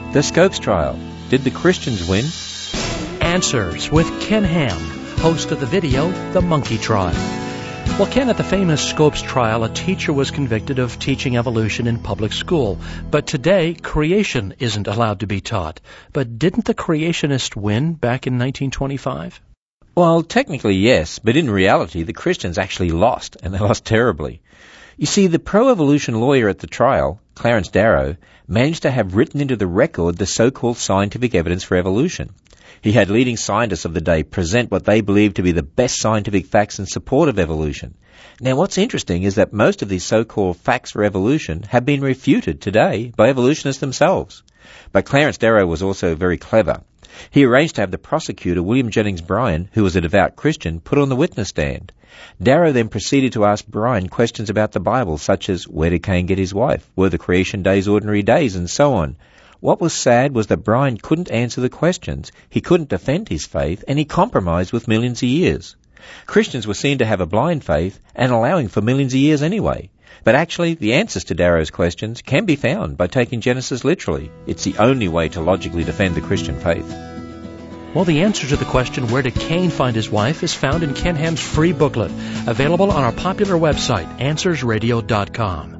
The Scopes Trial. Did the Christians win? Answers with Ken Ham, host of the video, The Monkey Trial. Well, Ken, at the famous Scopes Trial, a teacher was convicted of teaching evolution in public school. But today, creation isn't allowed to be taught. But didn't the creationists win back in 1925? Well, technically yes, but in reality the Christians actually lost, and they lost terribly. You see, the pro-evolution lawyer at the trial, Clarence Darrow, managed to have written into the record the so-called scientific evidence for evolution. He had leading scientists of the day present what they believed to be the best scientific facts in support of evolution. Now, what's interesting is that most of these so-called facts for evolution have been refuted today by evolutionists themselves. But Clarence Darrow was also very clever. He arranged to have the prosecutor, William Jennings Bryan, who was a devout Christian, put on the witness stand. Darrow then proceeded to ask Bryan questions about the Bible, such as where did Cain get his wife, were the creation days ordinary days, and so on. What was sad was that Bryan couldn't answer the questions, he couldn't defend his faith, and he compromised with millions of years. Christians were seen to have a blind faith and allowing for millions of years anyway. But actually, the answers to Darrow's questions can be found by taking Genesis literally. It's the only way to logically defend the Christian faith. Well, the answer to the question, where did Cain find his wife, is found in Ken Ham's free booklet, available on our popular website, AnswersRadio.com.